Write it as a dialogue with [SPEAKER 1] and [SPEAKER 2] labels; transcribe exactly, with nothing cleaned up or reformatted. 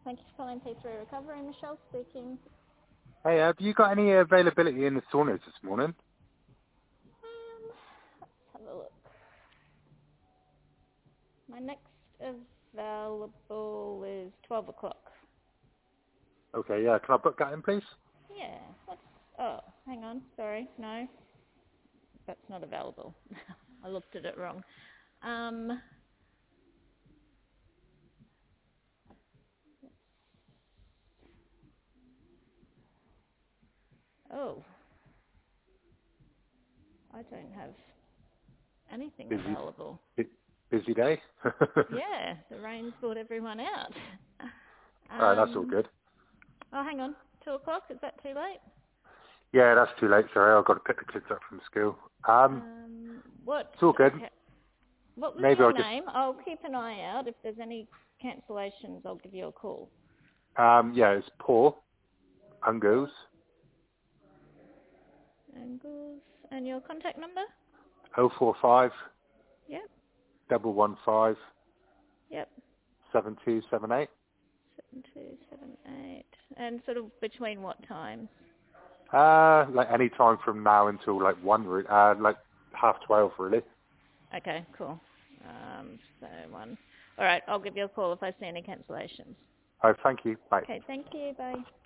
[SPEAKER 1] Thank you for calling P three Recovery. Michelle speaking.
[SPEAKER 2] Hey, have you got any availability in the saunas this morning?
[SPEAKER 1] Um, let's have a look. My next available is twelve o'clock.
[SPEAKER 2] Okay, yeah. Can I book that in, please?
[SPEAKER 1] Yeah. What's... Oh, hang on. Sorry. No. That's not available. I looked at it wrong. Um... Oh. I don't have anything
[SPEAKER 2] Busy,
[SPEAKER 1] available.
[SPEAKER 2] bu- busy day.
[SPEAKER 1] Yeah, the rain brought everyone out.
[SPEAKER 2] All right, that's all
[SPEAKER 1] Um...
[SPEAKER 2] good.
[SPEAKER 1] Oh, hang on. Two o'clock? Is that too late?
[SPEAKER 2] Yeah, that's too late. Sorry, I've got to pick the kids up from school. Um,
[SPEAKER 1] Um, what?
[SPEAKER 2] it's all good.
[SPEAKER 1] Okay. What was
[SPEAKER 2] Maybe
[SPEAKER 1] your
[SPEAKER 2] I'll just.
[SPEAKER 1] name? I'll keep an eye out. If there's any cancellations, I'll give you a call.
[SPEAKER 2] Um, yeah, it's Paul Angles.
[SPEAKER 1] Angles. And your contact number?
[SPEAKER 2] Oh four five
[SPEAKER 1] Yep.
[SPEAKER 2] double one five
[SPEAKER 1] Yep.
[SPEAKER 2] seven two seven eight.
[SPEAKER 1] Seven two seven eight. And sort of between what times?
[SPEAKER 2] Uh, like any time from now until like one, re- uh, like half twelve, really.
[SPEAKER 1] Okay, cool. Um, so one. All right, I'll give you a call if I see any cancellations.
[SPEAKER 2] Oh, thank you. Bye.
[SPEAKER 1] Okay, thank you. Bye.